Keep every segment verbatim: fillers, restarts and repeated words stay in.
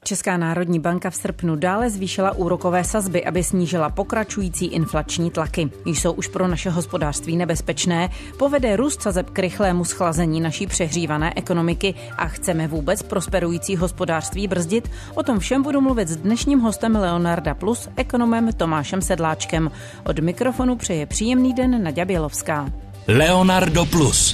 Česká národní banka v srpnu dále zvýšila úrokové sazby, aby snížila pokračující inflační tlaky. Jsou už pro naše hospodářství nebezpečné, povede růst sazeb k rychlému schlazení naší přehřívané ekonomiky a chceme vůbec prosperující hospodářství brzdit? O tom všem budu mluvit s dnešním hostem Leonarda Plus, ekonomem Tomášem Sedláčkem. Od mikrofonu přeje příjemný den Naďa Bělovská. Leonardo Plus.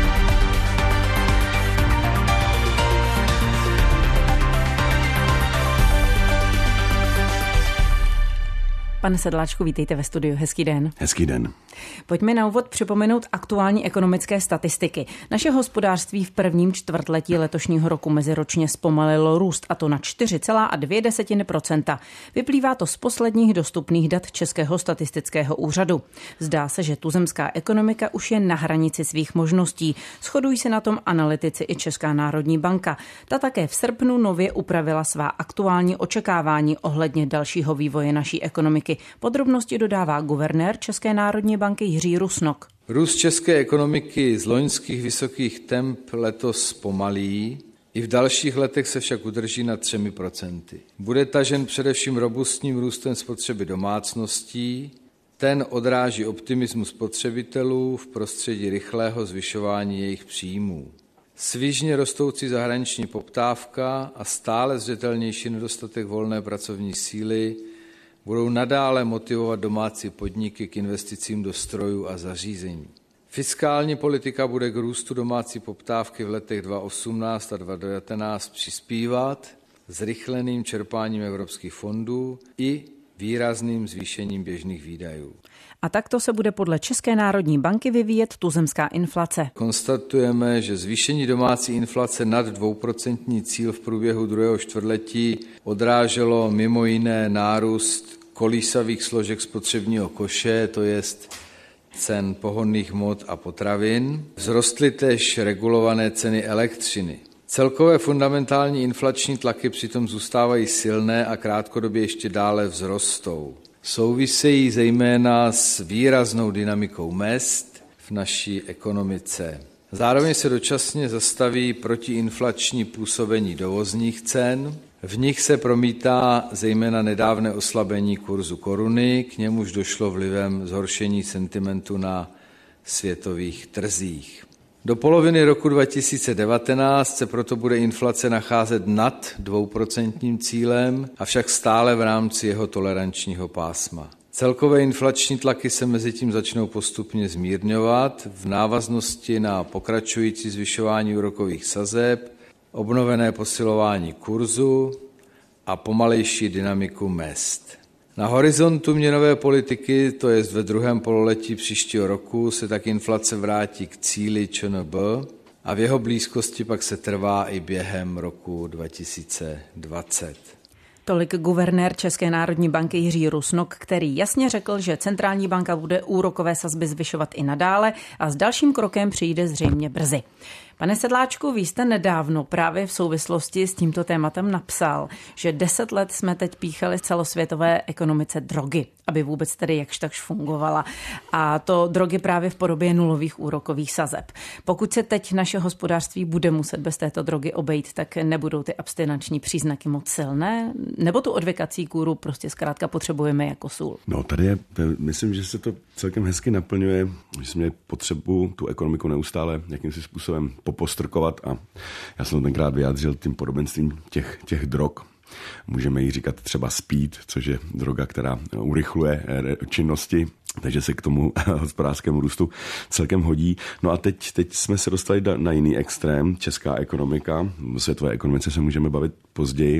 Pane Sedláčku, vítejte ve studiu. Hezký den. Hezký den. Pojďme na úvod připomenout aktuální ekonomické statistiky. Naše hospodářství v prvním čtvrtletí letošního roku meziročně zpomalilo růst, a to na čtyři celá dvě procenta. Vyplývá to z posledních dostupných dat Českého statistického úřadu. Zdá se, že tuzemská ekonomika už je na hranici svých možností. Shodují se na tom analytici i Česká národní banka. Ta také v srpnu nově upravila svá aktuální očekávání ohledně dalšího vývoje naší ekonomiky. Podrobnosti dodává guvernér České národní banky Jiří Rusnok. Růst české ekonomiky z loňských vysokých temp letos zpomalí, i v dalších letech se však udrží na třemi procenty. Bude tažen především robustním růstem spotřeby domácností, ten odráží optimismus spotřebitelů v prostředí rychlého zvyšování jejich příjmů. Svižně rostoucí zahraniční poptávka a stále zřetelnější nedostatek volné pracovní síly budou nadále motivovat domácí podniky k investicím do strojů a zařízení. Fiskální politika bude k růstu domácí poptávky v letech dva tisíce osmnáct a dva tisíce devatenáct přispívat zrychleným čerpáním evropských fondů i výrazným zvýšením běžných výdajů. A takto se bude podle České národní banky vyvíjet tuzemská inflace. Konstatujeme, že zvýšení domácí inflace nad dvouprocentní cíl v průběhu druhého čtvrtletí odráželo mimo jiné nárůst kolísavých složek spotřebního koše, to jest cen pohonných hmot a potravin. Vzrostly též regulované ceny elektřiny. Celkové fundamentální inflační tlaky přitom zůstávají silné a krátkodobě ještě dále vzrostou. Souvisejí zejména s výraznou dynamikou mezd v naší ekonomice. Zároveň se dočasně zastaví protiinflační působení dovozních cen. V nich se promítá zejména nedávné oslabení kurzu koruny, k němuž došlo vlivem zhoršení sentimentu na světových trzích. Do poloviny roku dva tisíce devatenáct se proto bude inflace nacházet nad dvouprocentním cílem, avšak stále v rámci jeho tolerančního pásma. Celkové inflační tlaky se mezitím začnou postupně zmírňovat v návaznosti na pokračující zvyšování úrokových sazeb, obnovené posilování kurzu a pomalejší dynamiku mezd. Na horizontu měnové politiky, to jest ve druhém pololetí příštího roku, se tak inflace vrátí k cíli ČNB a v jeho blízkosti pak se trvá i během roku dva tisíce dvacet. Tolik guvernér České národní banky Jiří Rusnok, který jasně řekl, že centrální banka bude úrokové sazby zvyšovat i nadále a s dalším krokem přijde zřejmě brzy. Pane Sedláčku, vy jste nedávno právě v souvislosti s tímto tématem napsal, že deset let jsme teď píchali celosvětové ekonomice drogy, aby vůbec tedy jakž takž fungovala. A to drogy právě v podobě nulových úrokových sazeb. Pokud se teď naše hospodářství bude muset bez této drogy obejít, tak nebudou ty abstinenční příznaky moc silné? Nebo tu odvykací kůru prostě zkrátka potřebujeme jako sůl? No tady je, myslím, že se to celkem hezky naplňuje, že jsme měli potřebu tu ekonomiku neustále jakýmsi způsobem popostrkovat a já jsem to tenkrát vyjádřil tím podobenstvím těch, těch drog. Můžeme jí říkat třeba speed, což je droga, která urychluje činnosti, takže se k tomu hospodářskému růstu celkem hodí. No a teď, teď jsme se dostali na jiný extrém, česká ekonomika, o světové ekonomice se můžeme bavit později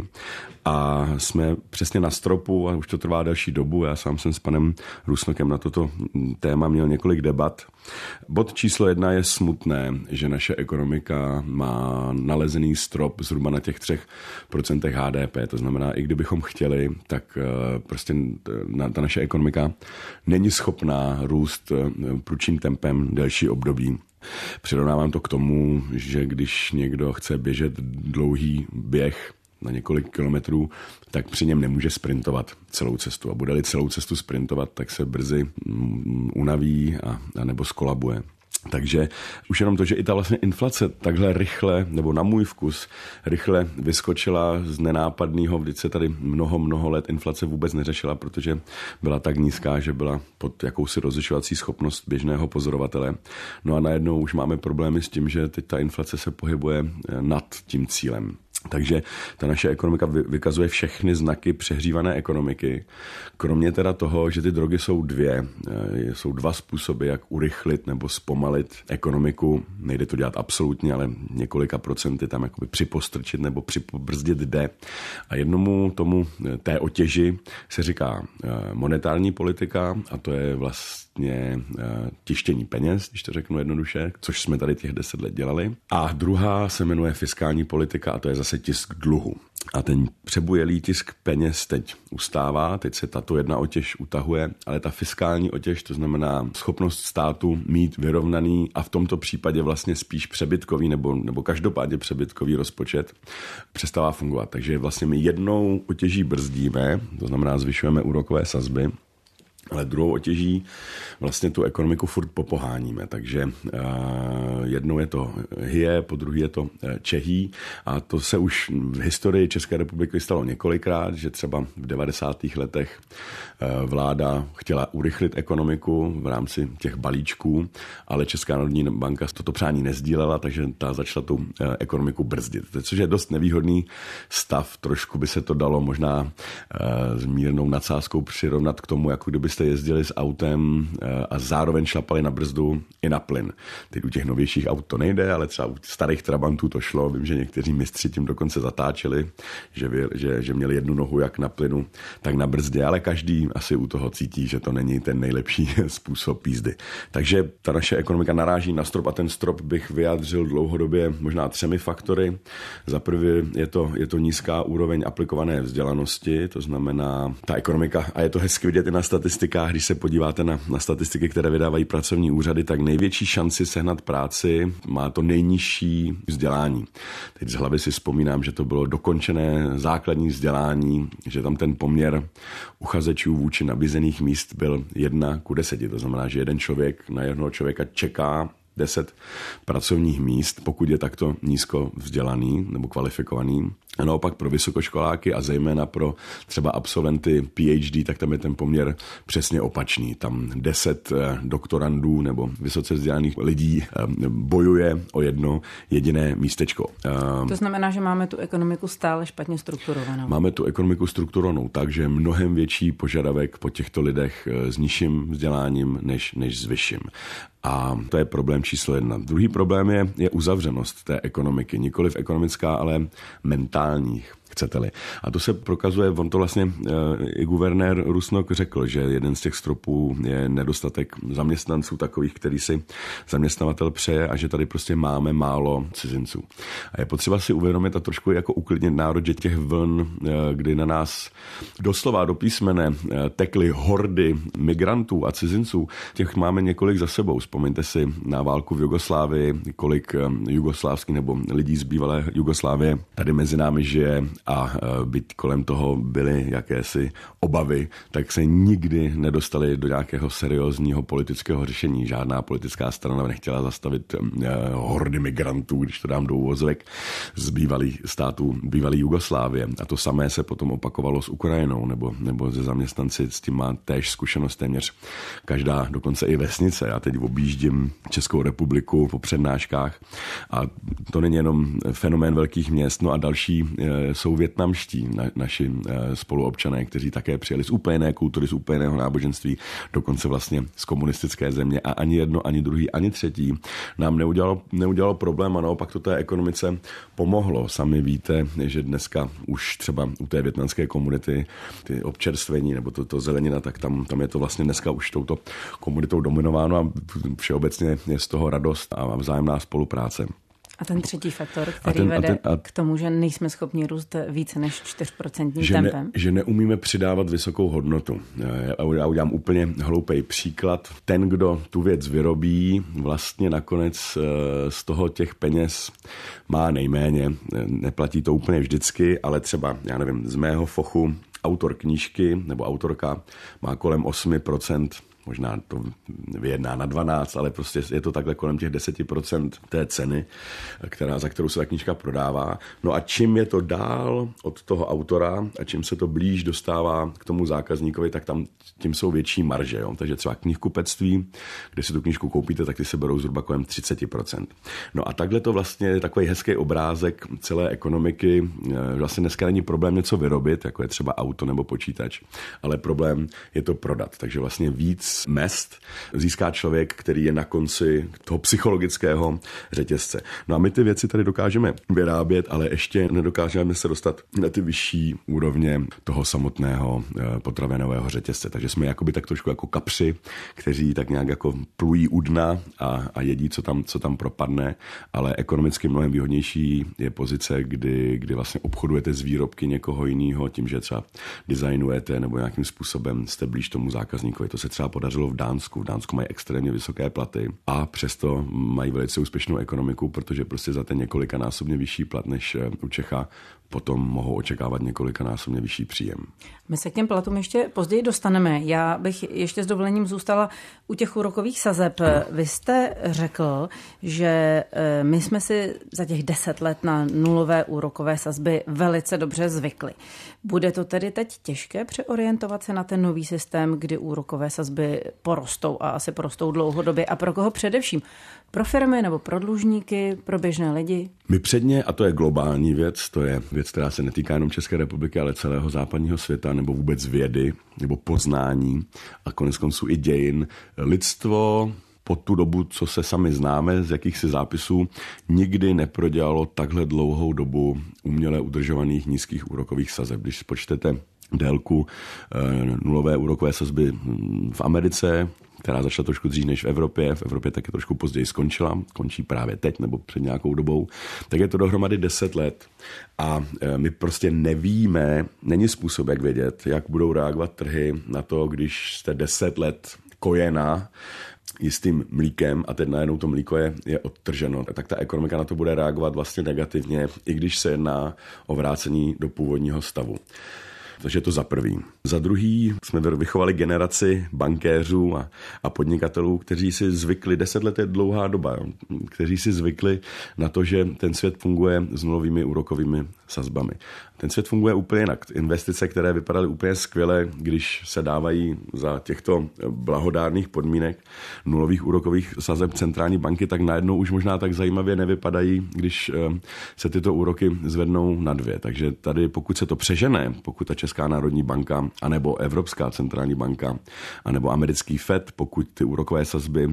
a jsme přesně na stropu a už to trvá další dobu. Já sám jsem s panem Rusnokem na toto téma měl několik debat. Bod číslo jedna je smutné, že naše ekonomika má nalezený strop zhruba na těch třech procentech H D P. To znamená, i kdybychom chtěli, tak prostě ta naše ekonomika není schopná růst prudším tempem delší období. Přirovnávám to k tomu, že když někdo chce běžet dlouhý běh na několik kilometrů, tak při něm nemůže sprintovat celou cestu. A bude-li celou cestu sprintovat, tak se brzy unaví a, a nebo skolabuje. Takže už jenom to, že i ta vlastně inflace takhle rychle, nebo na můj vkus, rychle vyskočila z nenápadného, vždyť se tady mnoho, mnoho let inflace vůbec neřešila, protože byla tak nízká, že byla pod jakousi rozlišovací schopnost běžného pozorovatele. No a najednou už máme problémy s tím, že teď ta inflace se pohybuje nad tím cílem. Takže ta naše ekonomika vykazuje všechny znaky přehřívané ekonomiky. Kromě teda toho, že ty drogy jsou dvě. Jsou dva způsoby, jak urychlit nebo zpomalit ekonomiku. Nejde to dělat absolutně, ale několika procenty tam jakoby připostrčit nebo připobrzdit jde. A jednomu tomu té otěži se říká monetární politika a to je vlastně tištění peněz, když to řeknu jednoduše, což jsme tady těch deset let dělali. A druhá se jmenuje fiskální politika a to je zase tisk dluhu. A ten přebujelý tisk peněz teď ustává, teď se tato jedna otěž utahuje, ale ta fiskální otěž, to znamená schopnost státu mít vyrovnaný a v tomto případě vlastně spíš přebytkový nebo, nebo každopádně přebytkový rozpočet, přestává fungovat. Takže vlastně my jednou otěží brzdíme, to znamená zvyšujeme úrokové sazby, ale druhou otěží vlastně tu ekonomiku furt popoháníme, takže uh, jednou je to hyje, po druhé je to uh, čehý a to se už v historii České republiky stalo několikrát, že třeba v devadesátých letech uh, vláda chtěla urychlit ekonomiku v rámci těch balíčků, ale Česká národní banka toto přání nezdílela, takže ta začala tu uh, ekonomiku brzdit. Což je dost nevýhodný stav, trošku by se to dalo možná uh, s mírnou nadsázkou přirovnat k tomu, jako kdyby jste jezdili s autem a zároveň šlapali na brzdu i na plyn. Teď u těch novějších aut to nejde, ale třeba u starých Trabantů to šlo. Vím, že někteří mistři tím dokonce zatáčeli, že, že, že měli jednu nohu jak na plynu, tak na brzdě, ale každý asi u toho cítí, že to není ten nejlepší způsob jízdy. Takže ta naše ekonomika naráží na strop a ten strop bych vyjádřil dlouhodobě možná třemi faktory. Za prvé je to, je to nízká úroveň aplikované vzdělanosti, to znamená ta ekonomika, a je to hezky vidět i na statistikách, když se podíváte na, na statistiky, které vydávají pracovní úřady, tak největší šanci sehnat práci má to nejnižší vzdělání. Teď z hlavy si vzpomínám, že to bylo dokončené základní vzdělání, že tam ten poměr uchazečů vůči nabízených míst byl jedna ku deseti. To znamená, že jeden člověk na jednoho člověka čeká deset pracovních míst, pokud je takto nízko vzdělaný nebo kvalifikovaný. A naopak pro vysokoškoláky a zejména pro třeba absolventy PhD, tak tam je ten poměr přesně opačný. Tam deset doktorandů nebo vysoce vzdělaných lidí bojuje o jedno jediné místečko. To znamená, že máme tu ekonomiku stále špatně strukturovanou. Máme tu ekonomiku strukturovanou tak, že je mnohem větší požadavek po těchto lidech s nižším vzděláním než, než s vyšším. A to je problém číslo jedna. Druhý problém je, je uzavřenost té ekonomiky. Nikoliv ekonomická, ale mentální, chcete-li. A to se prokazuje, on to vlastně i guvernér Rusnok řekl, že jeden z těch stropů je nedostatek zaměstnanců takových, který si zaměstnavatel přeje a že tady prostě máme málo cizinců. A je potřeba si uvědomit a trošku jako uklidnit národ, že těch vln, kdy na nás doslova do písmene tekly hordy migrantů a cizinců, těch máme několik za sebou. Vzpomeňte si na válku v Jugoslávii, kolik jugoslávských nebo lidí z bývalé Jugoslávie tady mezi námi žije a byť kolem toho byly jakési obavy, tak se nikdy nedostali do nějakého seriózního politického řešení. Žádná politická strana nechtěla zastavit hordy migrantů, když to dám do uvozovek, z bývalých států, bývalý Jugoslávie. A to samé se potom opakovalo s Ukrajinou, nebo, nebo ze zaměstnanci s tím má též zkušenost téměř každá, dokonce i vesnice. Já teď objíždím Českou republiku po přednáškách a to není jenom fenomén velkých měst, no a další jsou vietnamští na, naši spoluobčané, kteří také přijeli z úplně jiné kultury, z úplně jiného náboženství, dokonce vlastně z komunistické země a ani jedno, ani druhý, ani třetí nám neudělalo, neudělalo problém a naopak to té ekonomice pomohlo. Sami víte, že dneska už třeba u té vietnamské komunity ty občerstvení nebo to, to zelenina, tak tam, tam je to vlastně dneska už touto komunitou dominováno a všeobecně je z toho radost a vzájemná spolupráce. A ten třetí faktor, který ten, vede a ten, a... k tomu, že nejsme schopni růst více než čtyři procenta že tempem. Ne, že neumíme přidávat vysokou hodnotu. Já udělám úplně hloupej příklad. Ten, kdo tu věc vyrobí, vlastně nakonec z toho těch peněz má nejméně. Neplatí to úplně vždycky, ale třeba, já nevím, z mého fochu autor knížky nebo autorka má kolem osm procent možná to vyjedná na dvanáct, ale prostě je to takhle kolem těch deset procent té ceny, která, za kterou se ta knížka prodává. No a čím je to dál od toho autora a čím se to blíž dostává k tomu zákazníkovi, tak tam tím jsou větší marže. Jo? Takže třeba knihkupectví, kde si tu knížku koupíte, tak ty se berou zhruba kolem třicet procent. No a takhle to vlastně je takový hezký obrázek celé ekonomiky. Vlastně dneska není problém něco vyrobit, jako je třeba auto nebo počítač, ale problém je to prodat. Takže vlastně víc mezd získá člověk, který je na konci toho psychologického řetězce. No a my ty věci tady dokážeme vyrábět, ale ještě nedokážeme se dostat na ty vyšší úrovně toho samotného potravinového řetězce. Takže jsme jakoby tak trošku jako kapři, kteří tak nějak jako plují u dna a, a jedí, co tam, co tam propadne, ale ekonomicky mnohem výhodnější je pozice, kdy, kdy vlastně obchodujete z výrobky někoho jiného, tím, že třeba designujete nebo nějakým způsobem jste blíž tomu zákazníkovi. To se třeba podařilo v Dánsku. V Dánsku mají extrémně vysoké platy a přesto mají velice úspěšnou ekonomiku, protože prostě za ten několikanásobně vyšší plat než u Čecha potom mohou očekávat několikanásobně vyšší příjem. My se k těm platům ještě později dostaneme. Já bych ještě s dovolením zůstala u těch úrokových sazeb. Vy jste řekl, že my jsme si za těch deset let na nulové úrokové sazby velice dobře zvykli. Bude to tedy teď těžké přeorientovat se na ten nový systém, kdy úrokové sazby porostou a asi porostou dlouhodobě? A pro koho především? Pro firmy nebo pro dlužníky, pro běžné lidi? My předně, a to je globální věc, to je věc, která se netýká jenom České republiky, ale celého západního světa, nebo vůbec vědy, nebo poznání a koneckonců i dějin. Lidstvo po tu dobu, co se sami známe z jakýchsi zápisů, nikdy neprodělalo takhle dlouhou dobu uměle udržovaných nízkých úrokových sazeb. Když spočtete délku nulové úrokové sazby v Americe, která začala trošku dřív než v Evropě, v Evropě taky trošku později skončila, končí právě teď nebo před nějakou dobou, tak je to dohromady deset let a my prostě nevíme, není způsob, jak vědět, jak budou reagovat trhy na to, když jste deset let kojena jistým mlíkem a teď najednou to mlíko je, je odtrženo, tak ta ekonomika na to bude reagovat vlastně negativně, i když se jedná o vrácení do původního stavu. Takže to za prvý. Za druhý jsme vychovali generaci bankéřů a, a podnikatelů, kteří si zvykli, deset let je dlouhá doba, jo, kteří si zvykli na to, že ten svět funguje s nulovými úrokovými sazbami. Ten svět funguje úplně jinak. Investice, které vypadaly úplně skvěle, když se dávají za těchto blahodárných podmínek nulových úrokových sazeb centrální banky, tak najednou už možná tak zajímavě nevypadají, když se tyto úroky zvednou na dvě. Takže tady, pokud se to přežene, pokud ta Česká národní banka, anebo Evropská centrální banka, anebo americký Fed, pokud ty úrokové sazby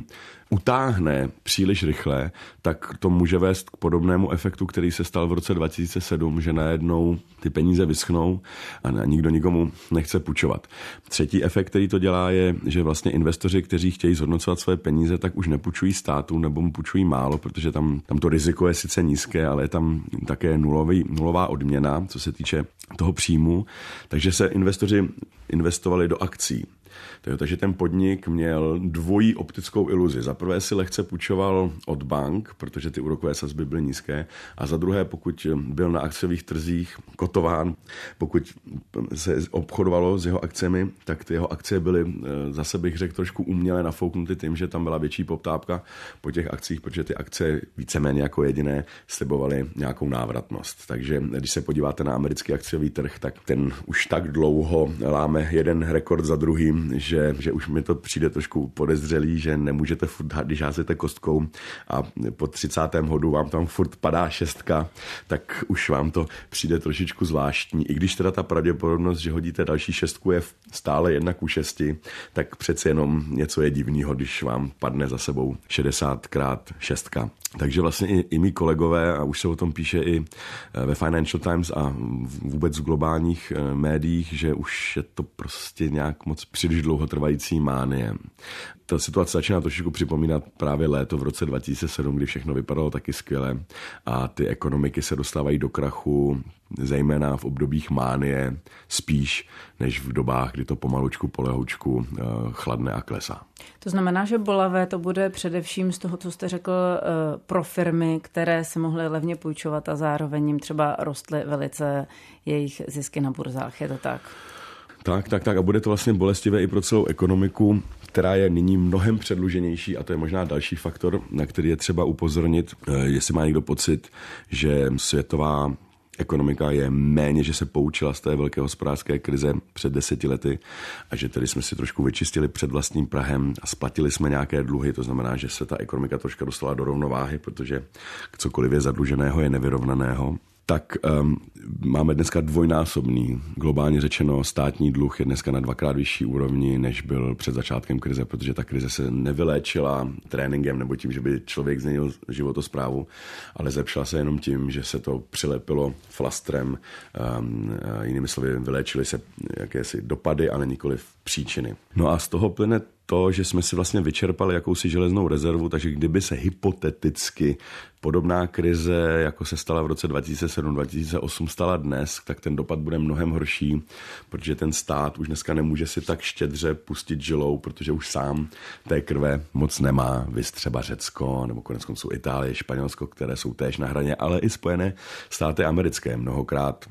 utáhne příliš rychle, tak to může vést k podobnému efektu, který se stal v roce dva tisíce sedm, že najednou ty peníze vyschnou a nikdo nikomu nechce půjčovat. Třetí efekt, který to dělá, je, že vlastně investoři, kteří chtějí zhodnocovat své peníze, tak už nepůjčují státu nebo mu půjčují málo, protože tam, tam to riziko je sice nízké, ale je tam také nulový, nulová odměna, co se týče toho příjmu. Takže se investoři investovali do akcí. Takže ten podnik měl dvojí optickou iluzi. Za prvé si lehce půjčoval od bank, protože ty úrokové sazby byly nízké, a za druhé, pokud byl na akciových trzích kotován, pokud se obchodovalo s jeho akciemi, tak ty jeho akcie byly, zase bych řekl, trošku uměle nafouknuty tím, že tam byla větší poptávka po těch akcích, protože ty akcie víceméně jako jediné slibovaly nějakou návratnost. Takže když se podíváte na americký akciový trh, tak ten už tak dlouho láme jeden rekord za druhým, že, že už mi to přijde trošku podezřelý, že nemůžete furt, když házete kostkou a po třicátém hodu vám tam furt padá šestka, tak už vám to přijde trošičku zvláštní. I když teda ta pravděpodobnost, že hodíte další šestku, je stále jedna ku šesti, tak přece jenom něco je divného, když vám padne za sebou šedesátkrát šestka. Takže vlastně i, i mý kolegové, a už se o tom píše i ve Financial Times a vůbec v globálních médiích, že už je to prostě nějak moc příliš dlouhotrvající mánie. Ta situace začíná trošičku připomínat právě léto v roce dva tisíce sedm, kdy všechno vypadalo taky skvěle a ty ekonomiky se dostávají do krachu, zejména v obdobích mánie, spíš než v dobách, kdy to pomalučku, polehoučku chladne a klesá. To znamená, že bolavé to bude především z toho, co jste řekl, pro firmy, které si mohly levně půjčovat a zároveň jim třeba rostly velice jejich zisky na burzách. Je to tak? Tak, tak, tak a bude to vlastně bolestivé i pro celou ekonomiku, která je nyní mnohem předluženější a to je možná další faktor, na který je třeba upozornit, jestli má někdo pocit, že světová ekonomika je méně, že se poučila z té velké hospodářské krize před deseti lety a že tedy jsme si trošku vyčistili před vlastním prahem a splatili jsme nějaké dluhy, to znamená, že se ta ekonomika trošku dostala do rovnováhy, protože cokoliv je zadluženého je nevyrovnaného. Tak um, máme dneska dvojnásobný, globálně řečeno, státní dluh je dneska na dvakrát vyšší úrovni, než byl před začátkem krize, protože ta krize se nevyléčila tréninkem nebo tím, že by člověk změnil životosprávu, ale zlepšila se jenom tím, že se to přilepilo flastrem, um, jinými slovy vyléčily se jakési dopady, ale nikoliv příčiny. No a z toho plyne to, že jsme si vlastně vyčerpali jakousi železnou rezervu, takže kdyby se hypoteticky podobná krize, jako se stala v roce dva tisíce sedm dva tisíce osm, stala dnes, tak ten dopad bude mnohem horší, protože ten stát už dneska nemůže si tak štědře pustit žilou, protože už sám té krve moc nemá. Viz třeba Řecko, nebo koneckonců Itálie, Španělsko, které jsou též na hraně, ale i Spojené státy americké mnohokrát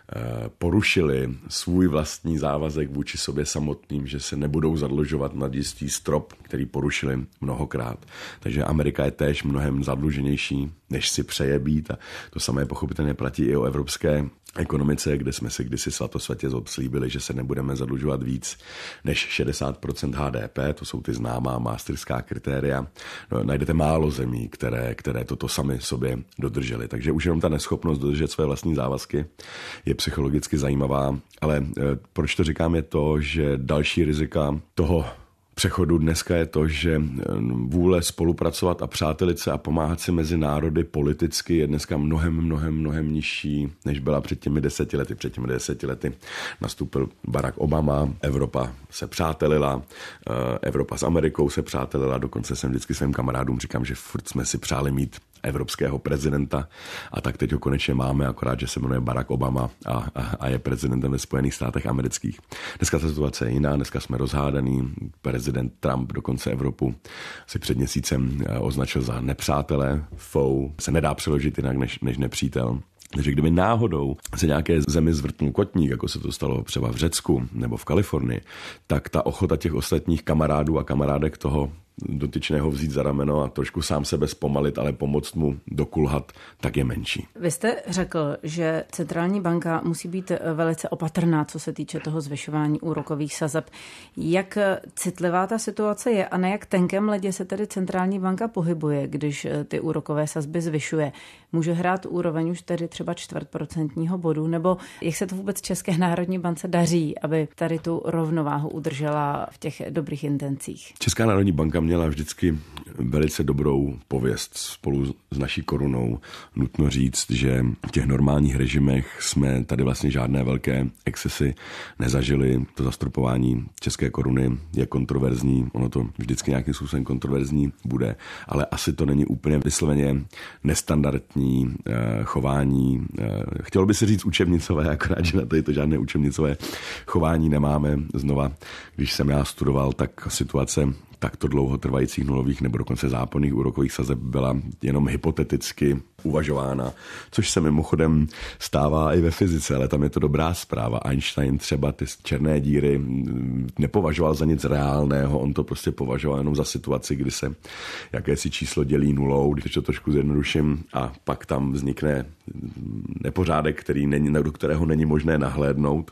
porušili svůj vlastní závazek vůči sobě samotným, že se nebudou zadlužovat nad jistý strop, který porušili mnohokrát. Takže Amerika je též mnohem zadluženější, než si přeje být a to samé pochopitelně platí i o evropské ekonomice, kde jsme si kdysi svatosvatě slíbili, že se nebudeme zadlužovat víc než šedesát procent H D P, to jsou ty známá maastrichtská kritéria. No, najdete málo zemí, které, které toto sami sobě dodržely. Takže už jenom ta neschopnost dodržet své vlastní závazky je psychologicky zajímavá, ale proč to říkám je to, že další rizika toho přechodu dneska je to, že vůle spolupracovat a přátelit se a pomáhat si mezi národy politicky je dneska mnohem, mnohem, mnohem nižší, než byla před těmi deseti lety. Před těmi deseti lety nastoupil Barack Obama, Evropa se přátelila, Evropa s Amerikou se přátelila, dokonce jsem vždycky svým kamarádům říkám, že furt jsme si přáli mít evropského prezidenta a tak teď ho konečně máme, akorát, že se jmenuje Barack Obama a, a, a je prezidentem ve Spojených státech amerických. Dneska ta situace je jiná, dneska jsme rozhádaný, prezident Trump dokonce Evropu si před měsícem označil za nepřátele, foe, se nedá přeložit jinak než, než nepřítel. Takže kdyby náhodou se nějaké zemi zvrtnul kotník, jako se to stalo třeba v Řecku nebo v Kalifornii, tak ta ochota těch ostatních kamarádů a kamarádek toho dotyčného vzít za rameno a trošku sám sebe zpomalit, ale pomoct mu dokulhat, tak je menší. Vy jste řekl, že centrální banka musí být velice opatrná, co se týče toho zvyšování úrokových sazeb. Jak citlivá ta situace je a na jak tenkém ledě se tedy centrální banka pohybuje, když ty úrokové sazby zvyšuje? Může hrát úroveň už tedy třeba čtvrt procentního bodu, nebo jak se to vůbec České národní bance daří, aby tady tu rovnováhu udržela v těch dobrých intencích? Česká národní banka měla vždycky velice dobrou pověst spolu s naší korunou. Nutno říct, že v těch normálních režimech jsme tady vlastně žádné velké excesy nezažili. To zastropování české koruny je kontroverzní, ono to vždycky nějakým způsobem kontroverzní bude, ale asi to není úplně vysloveně nestandardní eh, chování. Eh, chtělo by se říct učebnicové, akorát, že na to, to žádné učebnicové chování nemáme. Znova, když jsem já studoval, tak situace takto dlouhotrvajících nulových nebo dokonce záporných úrokových sazeb byla jenom hypoteticky uvažována, což se mimochodem stává i ve fyzice, ale tam je to dobrá zpráva. Einstein třeba ty černé díry nepovažoval za nic reálného, on to prostě považoval jenom za situaci, kdy se jakési číslo dělí nulou, když to trošku zjednoduším, a pak tam vznikne nepořádek, který není, do kterého není možné nahlédnout.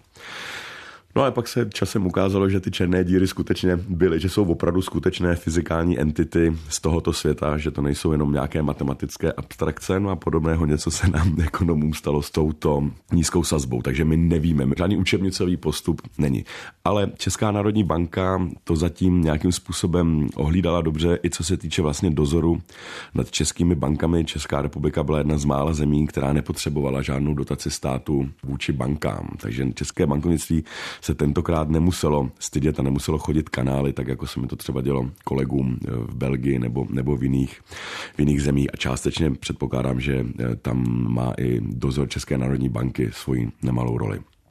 No a pak se časem ukázalo, že ty černé díry skutečně byly, že jsou opravdu skutečné fyzikální entity z tohoto světa, že to nejsou jenom nějaké matematické abstrakce, no a podobného něco se nám ekonomům stalo s touto nízkou sazbou, takže my nevíme, žádný učebnicový postup není. Ale Česká národní banka to zatím nějakým způsobem ohlídala dobře, i co se týče vlastně dozoru nad českými bankami. Česká republika byla jedna z mála zemí, která nepotřebovala žádnou dotaci státu vůči bankám, takže české bankovnictví se tentokrát nemuselo stydět a nemuselo chodit kanály, tak jako se mi to třeba dělo kolegům v Belgii nebo, nebo v, jiných, v jiných zemích. A částečně předpokládám, že tam má i dozor České národní banky svoji nemalou roli.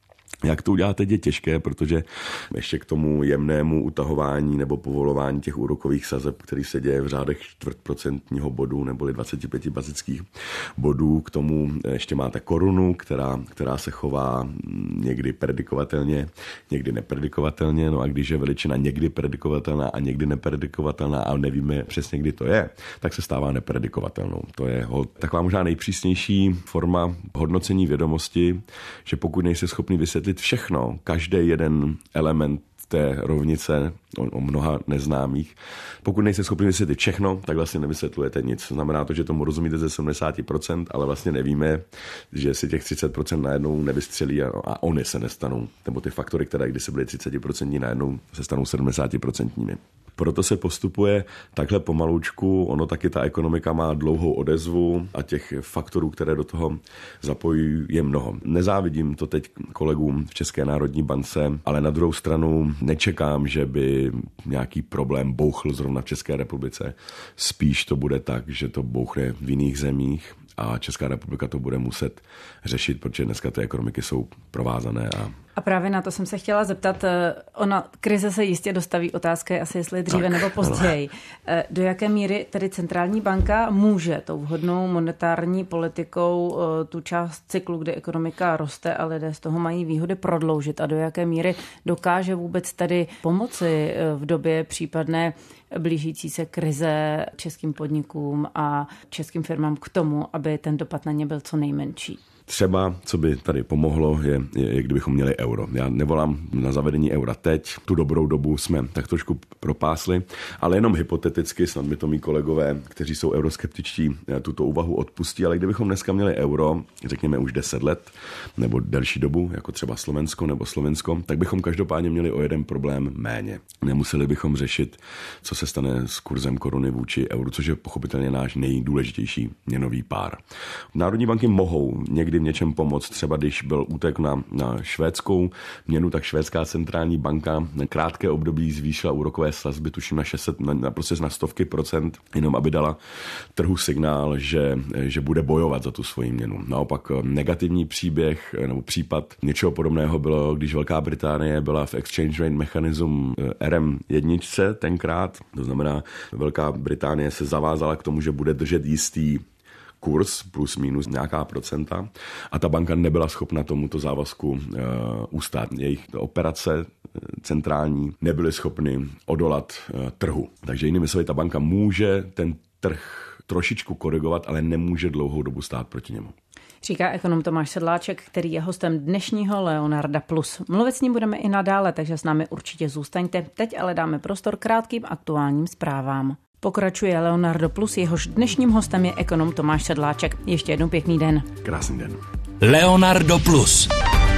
Jak to udělat teď je těžké, protože ještě k tomu jemnému utahování nebo povolování těch úrokových sazeb, který se děje v řádech čtvrt procentního bodu neboli dvacet pět bazických bodů, k tomu ještě máte korunu, která, která se chová někdy predikovatelně, někdy nepredikovatelně, no a když je veličina někdy predikovatelná a někdy nepredikovatelná a nevíme přesně, kdy to je, tak se stává nepredikovatelnou. To je taková možná nejpřísnější forma hodnocení vědomosti, že pokud nejsi schopný vysvětlit všechno, každý jeden element té rovnice o, o mnoha neznámých. Pokud nejste schopni vysvětlit všechno, tak vlastně nevysvětlujete nic. Znamená to, že tomu rozumíte ze sedmdesát procent, ale vlastně nevíme, že si těch třicet procent najednou nevystřelí a, a oni se nestanou. Nebo ty faktory, které kdysi byly třicet procent, najednou se stanou sedmdesát procent. Proto se postupuje takhle pomalučku, ono taky ta ekonomika má dlouhou odezvu a těch faktorů, které do toho zapojí, je mnoho. Nezávidím to teď kolegům v České národní bance, ale na druhou stranu nečekám, že by nějaký problém bouchl zrovna v České republice. Spíš to bude tak, že to bouchne v jiných zemích a Česká republika to bude muset řešit, protože dneska ty ekonomiky jsou provázané. A A právě na to jsem se chtěla zeptat. Ona, krize se jistě dostaví, otázka asi jestli dříve tak, nebo později. Ano. Do jaké míry tedy centrální banka může tou vhodnou monetární politikou tu část cyklu, kdy ekonomika roste a lidé z toho mají výhody, prodloužit a do jaké míry dokáže vůbec tady pomoci v době případné blížící se krize českým podnikům a českým firmám k tomu, aby ten dopad na ně byl co nejmenší? Třeba, co by tady pomohlo, je, je, je kdybychom měli euro. Já nevolám na zavedení eura teď, tu dobrou dobu jsme tak trošku propásli, ale jenom hypoteticky, snad mi to mý kolegové, kteří jsou euroskeptičtí, tuto úvahu odpustí, ale kdybychom dneska měli euro, řekněme už deset let, nebo delší dobu, jako třeba Slovensko nebo Slovensko, tak bychom každopádně měli o jeden problém méně. Nemuseli bychom řešit, co se stane s kurzem koruny vůči euru, což je pochopitelně náš nejdůležitější měnový pár. Národní banky mohou někdy v něčem pomoct. Třeba když byl útek na, na švédskou měnu, tak švédská centrální banka na krátké období zvýšila úrokové sazby, tuším na šest set, na, na, prostě na stovky procent, jenom aby dala trhu signál, že, že bude bojovat za tu svoji měnu. Naopak negativní příběh nebo případ něčeho podobného bylo, když Velká Británie byla v Exchange Rate Mechanism R M jedna tenkrát, to znamená, Velká Británie se zavázala k tomu, že bude držet jistý kurz plus minus nějaká procenta a ta banka nebyla schopna tomuto závazku uh, ustát. Jejich operace centrální nebyly schopny odolat uh, trhu. Takže jinými slovy, ta banka může ten trh trošičku korigovat, ale nemůže dlouhou dobu stát proti němu. Říká ekonom Tomáš Sedláček, který je hostem dnešního Leonarda Plus. Mluvit s ním budeme i nadále, takže s námi určitě zůstaňte. Teď ale dáme prostor krátkým aktuálním zprávám. Pokračuje Leonardo Plus, jehož dnešním hostem je ekonom Tomáš Sedláček. Ještě jednou pěkný den. Krásný den. Leonardo Plus.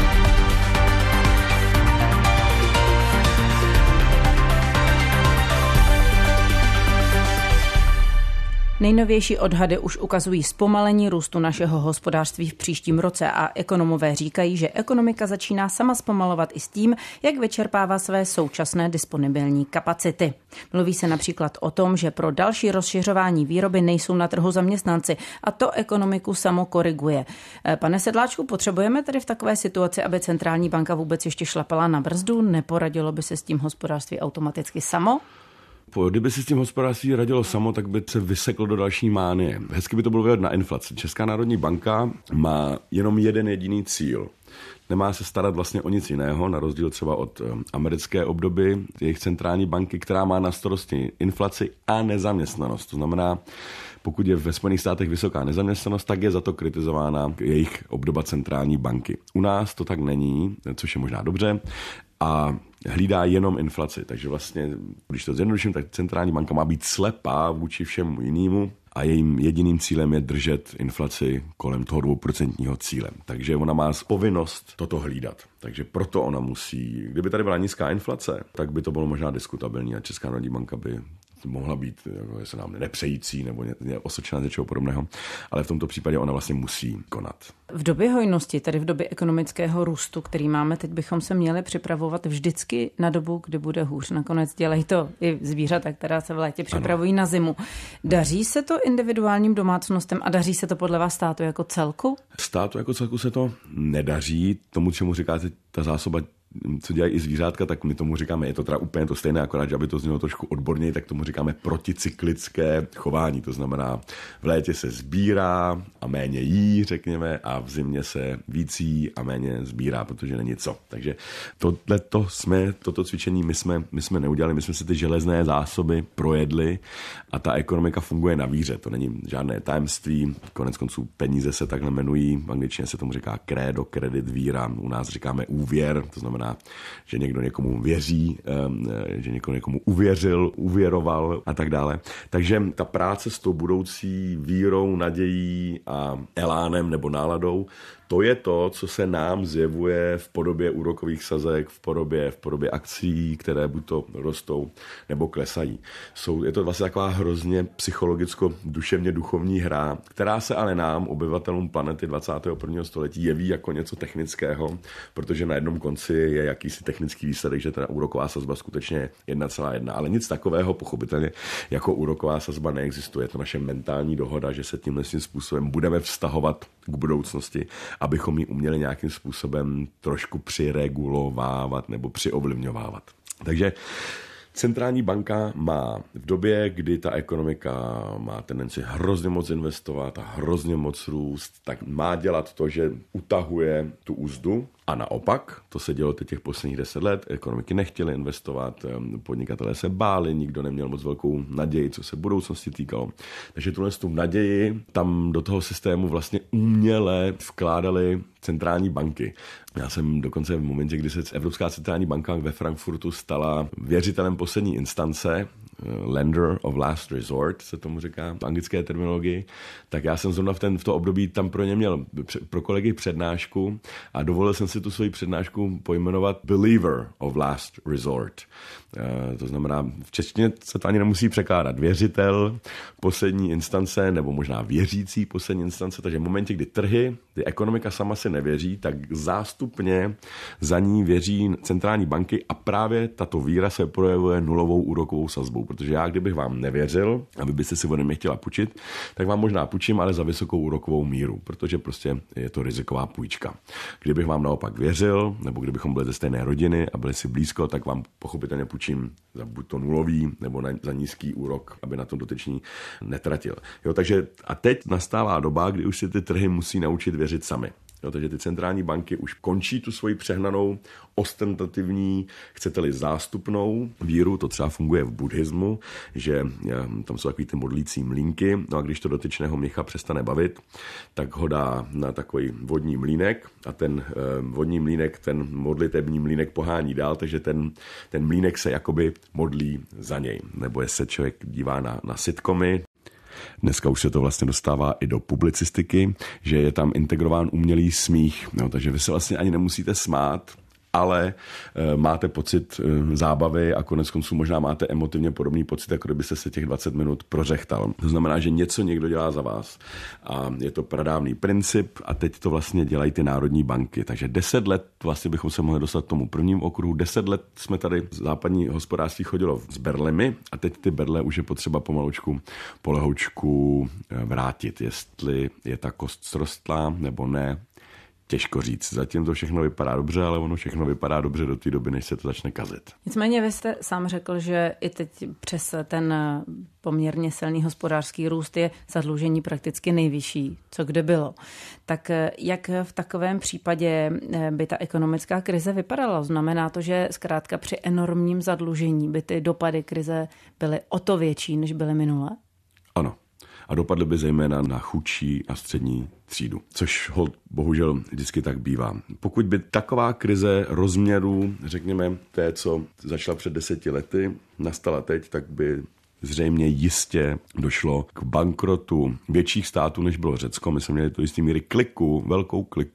Nejnovější odhady už ukazují zpomalení růstu našeho hospodářství v příštím roce a ekonomové říkají, že ekonomika začíná sama zpomalovat i s tím, jak vyčerpává své současné disponibilní kapacity. Mluví se například o tom, že pro další rozšiřování výroby nejsou na trhu zaměstnanci a to ekonomiku samo koriguje. Pane Sedláčku, potřebujeme tedy v takové situaci, aby centrální banka vůbec ještě šlapala na brzdu? Neporadilo by se s tím hospodářství automaticky samo? Kdyby si s tím hospodářství radilo samo, tak by se vyseklo do další mánie. Hezky by to bylo vidět na inflaci. Česká národní banka má jenom jeden jediný cíl. Nemá se starat vlastně o nic jiného, na rozdíl třeba od americké obdoby jejich centrální banky, která má na starosti inflaci a nezaměstnanost. To znamená, pokud je ve Spojených státech vysoká nezaměstnanost, tak je za to kritizována jejich obdoba centrální banky. U nás to tak není, což je možná dobře, a hlídá jenom inflaci. Takže vlastně, když to zjednoduším, tak centrální banka má být slepá vůči všemu jinému a jejím jediným cílem je držet inflaci kolem toho dvouprocentního cíle. Takže ona má povinnost toto hlídat. Takže proto ona musí, kdyby tady byla nízká inflace, tak by to bylo možná diskutabilní a Česká národní banka by mohla být, jako, se nám nepřející nebo osočená z něčeho podobného, ale v tomto případě ona vlastně musí konat. V době hojnosti, tedy v době ekonomického růstu, který máme teď, bychom se měli připravovat vždycky na dobu, kdy bude hůř. Nakonec dělají to i zvířata, která se v létě připravují ano. na zimu. Daří se to individuálním domácnostem a daří se to podle vás státu jako celku? Státu jako celku se to nedaří. Tomu, čemu říkáte, ta zásoba, co dělají i zvířátka, tak my tomu říkáme, je to teda úplně to stejné, akorát, že aby to znělo trošku odborněji, tak tomu říkáme proticyklické chování. To znamená, v létě se sbírá a méně jí, řekněme, a v zimě se víc jí a méně sbírá, protože není co. Takže tohleto jsme, toto cvičení my jsme, my jsme neudělali, my jsme si ty železné zásoby projedli a ta ekonomika funguje na víře. To není žádné tajemství, konec konců peníze se takhle jmenují, v angličtině se tomu říká credo, kredit, víra, u nás říkáme úvěr, to znamená, že někdo někomu věří, že někdo někomu uvěřil, uvěroval a tak dále. Takže ta práce s tou budoucí vírou, nadějí a elánem nebo náladou, to je to, co se nám zjevuje v podobě úrokových sazek, v podobě, v podobě akcí, které buď to rostou nebo klesají. Jsou, je to vlastně taková hrozně psychologicko-duševně duchovní hra, která se ale nám, obyvatelům planety dvacátého prvního století, jeví jako něco technického, protože na jednom konci je jakýsi technický výsledek, že ta úroková sazba skutečně je jedna celá jedna. Ale nic takového pochopitelně jako úroková sazba neexistuje. Je to naše mentální dohoda, že se tímhle způsobem budeme vztahovat k budoucnosti, abychom ji uměli nějakým způsobem trošku přiregulovávat nebo přiovlivňovávat. Takže centrální banka má v době, kdy ta ekonomika má tendenci hrozně moc investovat a hrozně moc růst, tak má dělat to, že utahuje tu úzdu. A naopak, to se dělo teď těch posledních deset let, ekonomiky nechtěly investovat, podnikatelé se báli, nikdo neměl moc velkou naději, co se budoucnosti týkalo. Takže tuhle tu naději tam do toho systému vlastně uměle vkládali centrální banky. Já jsem dokonce v momentě, kdy se Evropská centrální banka ve Frankfurtu stala věřitelem poslední instance, lender of last resort, se tomu říká v anglické terminologii, tak já jsem zrovna v, ten, v to období tam pro ně měl pro kolegy přednášku a dovolil jsem si tu svoji přednášku pojmenovat believer of last resort. To znamená, v češtině se to ani nemusí překládat. Věřitel poslední instance, nebo možná věřící poslední instance, takže v momentě, kdy trhy, kdy ekonomika sama si nevěří, tak zástupně za ní věří centrální banky a právě tato víra se projevuje nulovou úrokovou sazbou, protože já, kdybych vám nevěřil, a vy byste si ode mě chtěla půjčit, tak vám možná půjčím, ale za vysokou úrokovou míru, protože prostě je to riziková půjčka. Kdybych vám naopak věřil, nebo kdybychom byli ze stejné rodiny a byli si blízko, tak vám pochopitelně půjčím za buď to nulový, nebo na, za nízký úrok, aby na to dotyčný netratil. Jo, takže a teď nastává doba, kdy už si ty trhy musí naučit věřit sami. Jo, takže ty centrální banky už končí tu svoji přehnanou, ostentativní, chcete-li zástupnou víru, to třeba funguje v buddhismu, že tam jsou takový ty modlící mlýnky, no a když to dotyčného mnicha přestane bavit, tak ho dá na takový vodní mlýnek a ten eh, vodní mlýnek, ten modlitební mlýnek pohání dál, takže ten, ten mlýnek se jakoby modlí za něj. Nebo se člověk dívá na, na sitcomy, dneska už se to vlastně dostává i do publicistiky, že je tam integrován umělý smích, no, takže vy se vlastně ani nemusíte smát, ale e, máte pocit e, zábavy a konec konců možná máte emotivně podobný pocit, jako kdybyste se těch dvacet minut prořechtal. To znamená, že něco někdo dělá za vás. A je to pradávný princip a teď to vlastně dělají ty národní banky. Takže deset let vlastně bychom se mohli dostat k tomu prvním okruhu. Deset let jsme tady v západní hospodářství chodilo s berlemi a teď ty berle už je potřeba pomalučku, polehoučku vrátit. Jestli je ta kost srostlá nebo ne, těžko říct. Zatím to všechno vypadá dobře, ale ono všechno vypadá dobře do té doby, než se to začne kazit. Nicméně vy jste sám řekl, že i teď přes ten poměrně silný hospodářský růst je zadlužení prakticky nejvyšší, co kde bylo. Tak jak v takovém případě by ta ekonomická krize vypadala? Znamená to, že zkrátka při enormním zadlužení by ty dopady krize byly o to větší, než byly minule? Ano. A dopadly by zejména na chudší a střední třídu, což ho bohužel vždycky tak bývá. Pokud by taková krize rozměru, řekněme, té, co začala před deseti lety, nastala teď, tak by zřejmě jistě došlo k bankrotu větších států, než bylo Řecko. My jsme měli to jistý míry kliku, velkou kliku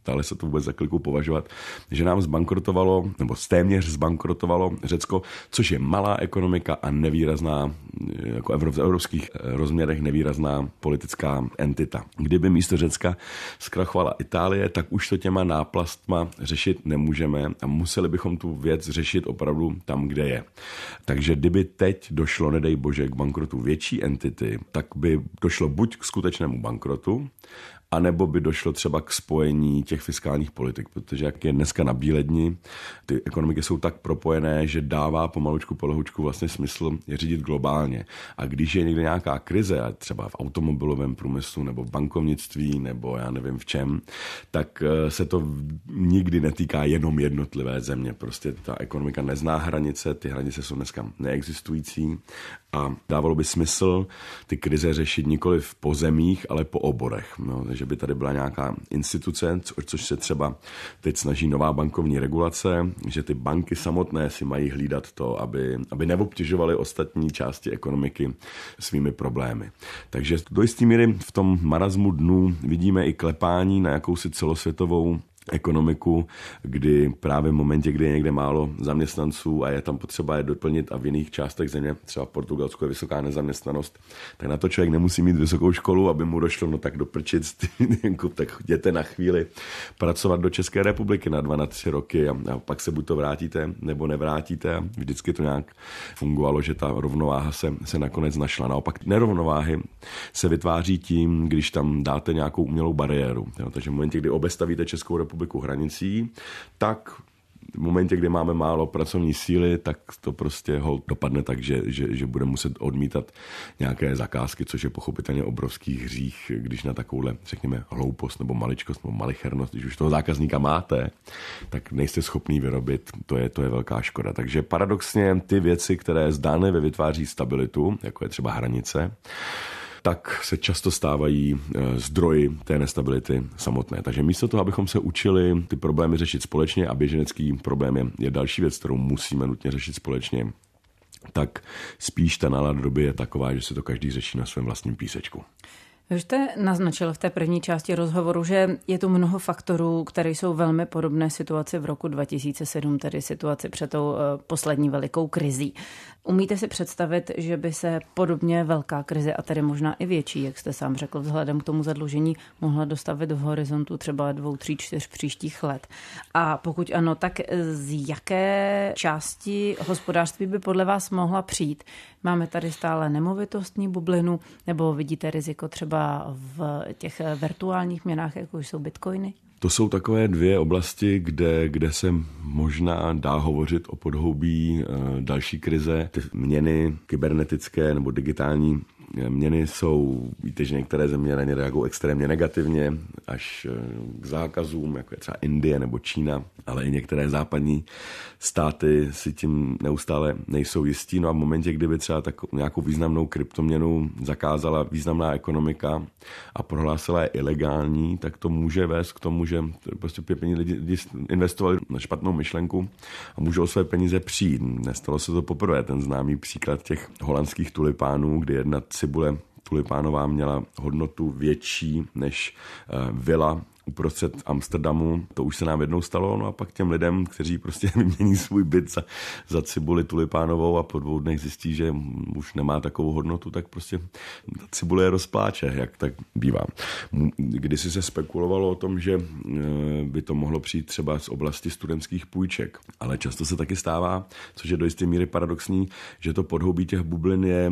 dále se to vůbec za chvilku považovat, že nám zbankrotovalo, nebo téměř zbankrotovalo Řecko, což je malá ekonomika a nevýrazná, jako v evropských rozměrech nevýrazná politická entita. Kdyby místo Řecka zkrachovala Itálie, tak už to těma náplastma řešit nemůžeme a museli bychom tu věc řešit opravdu tam, kde je. Takže kdyby teď došlo, nedej bože, k bankrotu větší entity, tak by došlo buď k skutečnému bankrotu, anebo by došlo třeba k spojení těch fiskálních politik, protože jak je dneska na bíledni, ty ekonomiky jsou tak propojené, že dává pomalučku polohučku vlastně smysl je řídit globálně. A když je někde nějaká krize, třeba v automobilovém průmyslu, nebo v bankovnictví, nebo já nevím v čem, tak se to nikdy netýká jenom jednotlivé země. Prostě ta ekonomika nezná hranice, ty hranice jsou dneska neexistující a dávalo by smysl ty krize řešit nikoli po zemích, ale po oborech. No, že by tady byla nějaká instituce, co, což se třeba teď snaží nová bankovní regulace, že ty banky samotné si mají hlídat to, aby, aby neobtěžovaly ostatní části ekonomiky svými problémy. Takže do jisté míry v tom marazmu dnů vidíme i klepání na jakousi celosvětovou ekonomiku, kdy právě v momentě, kdy je někde málo zaměstnanců a je tam potřeba je doplnit a v jiných částech země, třeba v Portugalsku je vysoká nezaměstnanost, tak na to člověk nemusí mít vysokou školu, aby mu došlo, no tak doprčit, tak jděte na chvíli pracovat do České republiky na dva, na tři roky a, a pak se buď to vrátíte, nebo nevrátíte a vždycky to nějak fungovalo, že ta rovnováha se, se nakonec našla. Naopak nerovnováhy se vytváří tím, když tam dáte nějakou umělou bariéru. Jo, takže v momentě, kdy obestavíte Českou republiku republiku hranicí, tak v momentě, kdy máme málo pracovní síly, tak to prostě hold dopadne tak, že, že, že bude muset odmítat nějaké zakázky, což je pochopitelně obrovský hřích, když na takovouhle, řekněme, hloupost nebo maličkost nebo malichernost, když už toho zákazníka máte, tak nejste schopný vyrobit, to je, to je velká škoda. Takže paradoxně ty věci, které zdánlivě vytváří stabilitu, jako je třeba hranice, tak se často stávají zdroji té nestability samotné. Takže místo toho, abychom se učili ty problémy řešit společně a běženecký problém je, je další věc, kterou musíme nutně řešit společně, tak spíš ta nálada doby je taková, že se to každý řeší na svém vlastním písečku. Vy už jste naznačil v té první části rozhovoru, že je tu mnoho faktorů, které jsou velmi podobné situaci v roku dva tisíce sedm, tedy situaci před tou poslední velikou krizí. Umíte si představit, že by se podobně velká krize, a tedy možná i větší, jak jste sám řekl, vzhledem k tomu zadlužení, mohla dostavit v horizontu třeba dvou, tří, čtyř příštích let? A pokud ano, tak z jaké části hospodářství by podle vás mohla přijít? Máme tady stále nemovitostní bublinu, nebo vidíte riziko třeba v těch virtuálních měnách, jako jsou bitcoiny? To jsou takové dvě oblasti, kde, kde se možná dá hovořit o podhoubí e, další krize. Ty měny kybernetické nebo digitální měny jsou, víte, že některé země na ně reagují extrémně negativně, až k zákazům, jako je třeba Indie nebo Čína, ale i některé západní státy si tím neustále nejsou jistí. No a v momentě, kdyby třeba tak nějakou významnou kryptoměnu zakázala významná ekonomika a prohlásila je ilegální, tak to může vést k tomu, že prostě peníze lidi, lidi investovali na špatnou myšlenku a můžou o své peníze přijít. Nestalo se to poprvé, ten známý příklad těch holandských tulipánů, kdy jedna cibule tulipánová měla hodnotu větší než vila uprostřed Amsterdamu. To už se nám jednou stalo, no a pak těm lidem, kteří prostě vymění svůj byt za, za cibuli tulipánovou a po dvou dnech zjistí, že už nemá takovou hodnotu, tak prostě ta cibule je rozpláče, jak tak bývá. Kdysi se spekulovalo o tom, že by to mohlo přijít třeba z oblasti studentských půjček, ale často se taky stává, což je do jisté míry paradoxní, že to podhoubí těch bublin je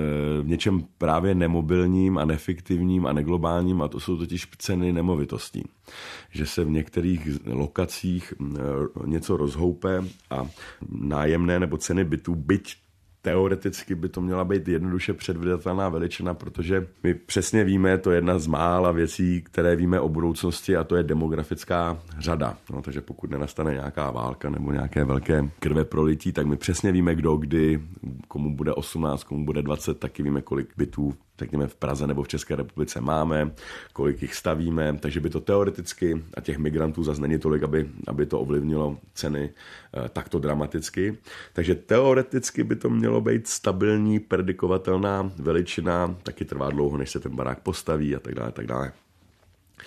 v něčem právě nemobilním a nefiktivním a neglobálním, a to jsou totiž ceny nemovitostí. Že se v některých lokacích něco rozhoupe a nájemné nebo ceny bytů, byť teoreticky by to měla být jednoduše předvídatelná veličina, protože my přesně víme, to je jedna z mála věcí, které víme o budoucnosti, a to je demografická řada. No, takže pokud nenastane nějaká válka nebo nějaké velké krve prolití, tak my přesně víme, kdo kdy, komu bude osmnáct, komu bude dvacet, taky víme, kolik bytů řekněme v Praze nebo v České republice máme, kolik jich stavíme, takže by to teoreticky, a těch migrantů zase není tolik, aby, aby to ovlivnilo ceny e, takto dramaticky, takže teoreticky by to mělo být stabilní, predikovatelná veličina, taky trvá dlouho, než se ten barák postaví a tak dále, tak dále.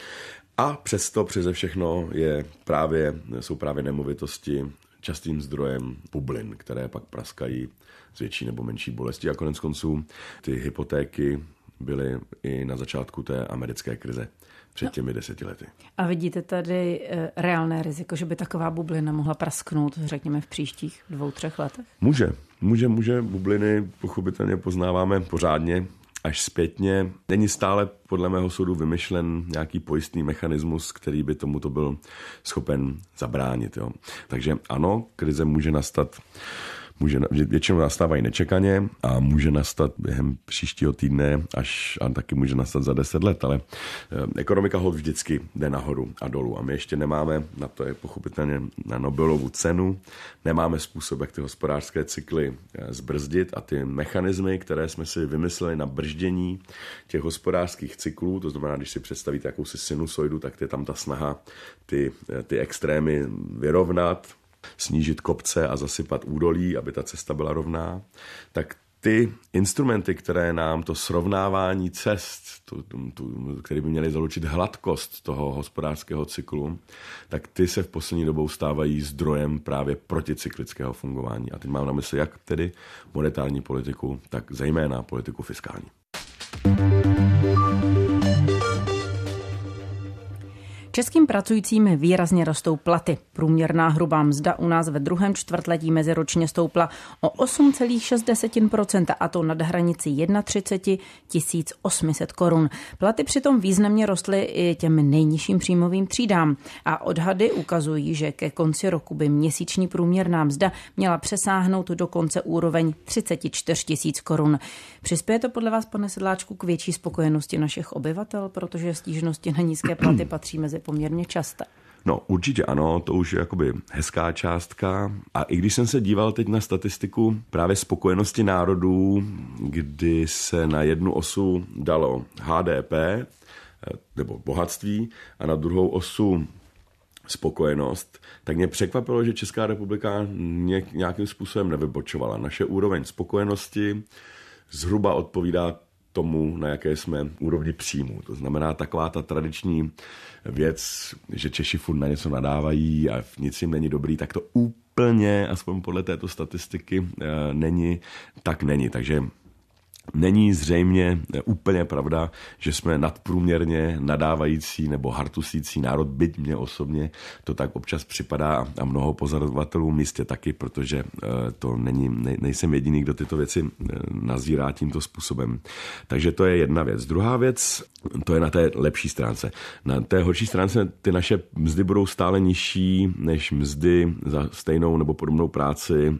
A přesto přeze všechno je právě, jsou právě nemovitosti častým zdrojem bublin, které pak praskají z větší nebo menší bolesti. A konec konců ty hypotéky byly i na začátku té americké krize před těmi deseti lety. A vidíte tady reálné riziko, že by taková bublina mohla prasknout, řekněme, v příštích dvou, třech letech? Může. Může, může. Bubliny pochopitelně poznáváme pořádně až zpětně. Není stále podle mého soudu vymyšlen nějaký pojistný mechanismus, který by tomuto byl schopen zabránit. Jo. Takže ano, krize může nastat, může, většinou nastávají nečekaně a může nastat během příštího týdne až a taky může nastat za deset let, ale ekonomika hod vždycky jde nahoru a dolů a my ještě nemáme, na to je pochopitelně na Nobelovu cenu, nemáme způsob, jak ty hospodářské cykly zbrzdit a ty mechanismy, které jsme si vymysleli na brždění těch hospodářských cyklů, to znamená, když si představíte jakousi sinusoidu, tak je tam ta snaha ty, ty extrémy vyrovnat, snížit kopce a zasypat údolí, aby ta cesta byla rovná, tak ty instrumenty, které nám to srovnávání cest, tu, tu, tu, které by měly zaručit hladkost toho hospodářského cyklu, tak ty se v poslední dobou stávají zdrojem právě proticyklického fungování. A teď mám na mysli jak tedy monetární politiku, tak zejména politiku fiskální. Českým pracujícím výrazně rostou platy. Průměrná hrubá mzda u nás ve druhém čtvrtletí meziročně stoupla o osm celá šest procenta a to nad hranici třicet jedna tisíc osm set korun. Platy přitom významně rostly i těm nejnižším příjmovým třídám a odhady ukazují, že ke konci roku by měsíční průměrná mzda měla přesáhnout do konce úroveň třicet čtyři tisíc korun. Přispěje to podle vás, pane Sedláčku, k větší spokojenosti našich obyvatel, protože stížnosti na nízké platy patří mezi poměrně časté? No určitě ano, to už je jakoby hezká částka. A i když jsem se díval teď na statistiku právě spokojenosti národů, kdy se na jednu osu dalo H D P, nebo bohatství, a na druhou osu spokojenost, tak mě překvapilo, že Česká republika nějakým způsobem nevybočovala. Naše úroveň spokojenosti zhruba odpovídá tomu, na jaké jsme úrovni příjmu. To znamená taková ta tradiční věc, že Češi furt na něco nadávají a nic jim není dobrý, tak to úplně, aspoň podle této statistiky, není, tak není. Takže není zřejmě úplně pravda, že jsme nadprůměrně nadávající nebo hartusící národ, byť mě osobně to tak občas připadá a mnoho pozorovatelů místě taky, protože to není, nejsem jediný, kdo tyto věci nazírá tímto způsobem. Takže to je jedna věc. Druhá věc, to je na té lepší stránce. Na té horší stránce ty naše mzdy budou stále nižší než mzdy za stejnou nebo podobnou práci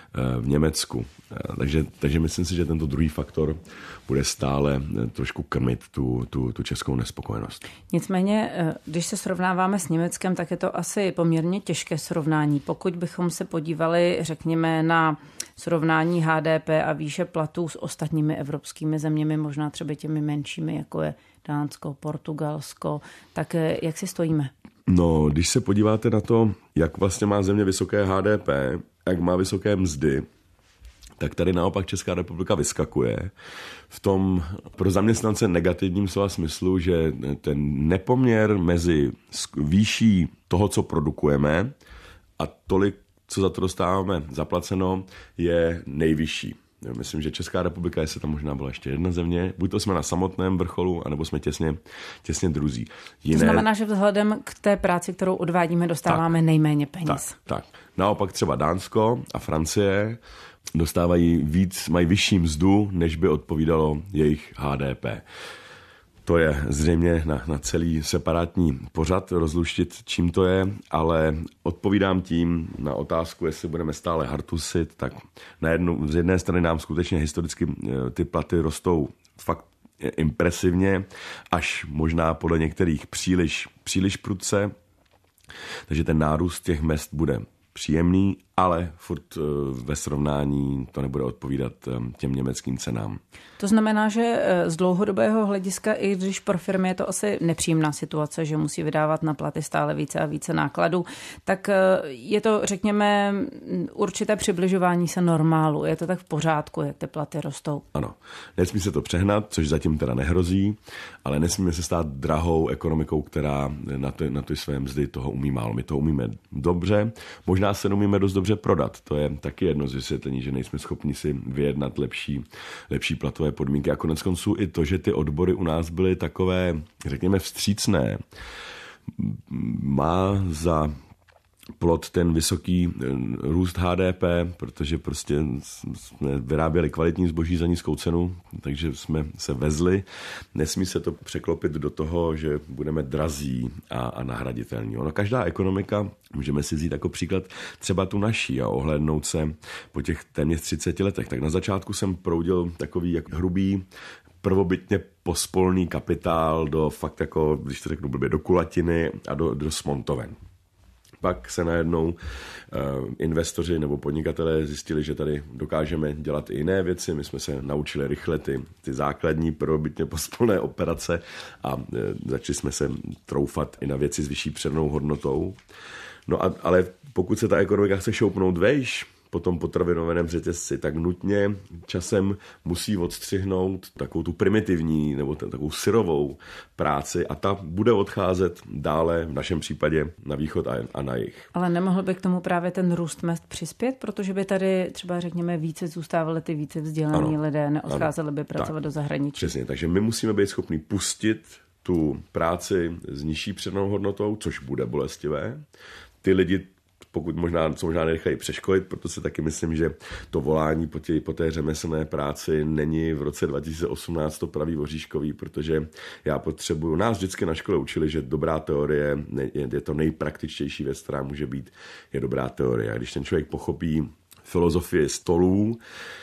v Německu. Takže, takže myslím si, že tento druhý faktor bude stále trošku krmit tu, tu, tu českou nespokojenost. Nicméně, když se srovnáváme s Německem, tak je to asi poměrně těžké srovnání. Pokud bychom se podívali, řekněme, na srovnání H D P a výše platů s ostatními evropskými zeměmi, možná třeba těmi menšími, jako je Dánsko, Portugalsko, tak jak si stojíme? No, když se podíváte na to, jak vlastně má země vysoké H D P, jak má vysoké mzdy, tak tady naopak Česká republika vyskakuje v tom pro zaměstnance negativním slova smyslu, že ten nepoměr mezi výší toho, co produkujeme a tolik, co za to dostáváme zaplaceno, je nejvyšší. Myslím, že Česká republika, jestli tam možná byla ještě jedna země, buď to jsme na samotném vrcholu, anebo jsme těsně, těsně druzí. Jiné... To znamená, že vzhledem k té práci, kterou odvádíme, dostáváme tak, nejméně peněz. Tak, tak. Naopak třeba Dánsko a Francie dostávají víc, mají vyšší mzdu, než by odpovídalo jejich H D P. To je zřejmě na, na celý separátní pořad rozluštit, čím to je, ale odpovídám tím na otázku, jestli budeme stále hartusit, tak na jednu, z jedné strany nám skutečně historicky ty platy rostou fakt impresivně, až možná podle některých příliš, příliš prudce, takže ten nárůst těch mezd bude příjemný, ale furt ve srovnání to nebude odpovídat těm německým cenám. To znamená, že z dlouhodobého hlediska, i když pro firmy je to asi nepříjemná situace, že musí vydávat na platy stále více a více nákladů, tak je to, řekněme, určité přibližování se normálu. Je to tak v pořádku, jak ty platy rostou? Ano. Nesmí se to přehnat, což zatím teda nehrozí, ale nesmíme se stát drahou ekonomikou, která na ty, na ty své mzdy toho umí málo. My to umíme dobře, možná se umíme dost dobře prodat. To je taky jedno z vysvětlení, že nejsme schopni si vyjednat lepší, lepší platové podmínky. A konec konců i to, že ty odbory u nás byly takové, řekněme, vstřícné, má za plod ten vysoký růst H D P, protože prostě jsme vyráběli kvalitní zboží za nízkou cenu, takže jsme se vezli. Nesmí se to překlopit do toho, že budeme drazí a, a nahraditelní. Ono, každá ekonomika, můžeme si vzít jako příklad třeba tu naší a ohlédnout se po těch téměř třiceti letech. Tak na začátku jsem proudil takový jak hrubý, prvobytně pospolný kapitál do fakt jako, když to řeknu blbě, do kulatiny a do, do smontoven. Pak se najednou uh, investoři nebo podnikatelé zjistili, že tady dokážeme dělat i jiné věci. My jsme se naučili rychle ty, ty základní prvobytně pospolné operace a uh, začali jsme se troufat i na věci s vyšší přednou hodnotou. No a, ale pokud se ta ekonomika chce šoupnout vejš, po tom potravinovém řetězci, tak nutně časem musí odstřihnout takovou tu primitivní nebo ten, takovou syrovou práci a ta bude odcházet dále, v našem případě na východ a, a na jih. Ale nemohl by k tomu právě ten růst mezd přispět, protože by tady třeba řekněme více zůstávali ty více vzdělaní ano, lidé, neodcházeli by pracovat tak, do zahraničí. Přesně, takže my musíme být schopni pustit tu práci s nižší přednou hodnotou, což bude bolestivé. Ty lidi pokud možná, co možná nerychleji přeškolit, proto si taky myslím, že to volání po, tě, po té řemeslné práci není v roce dva tisíce osmnáct to pravý voříškový, protože já potřebuju, nás vždycky na škole učili, že dobrá teorie je, je to nejpraktičtější věc, která může být, je dobrá teorie. A když ten člověk pochopí filozofii stolů,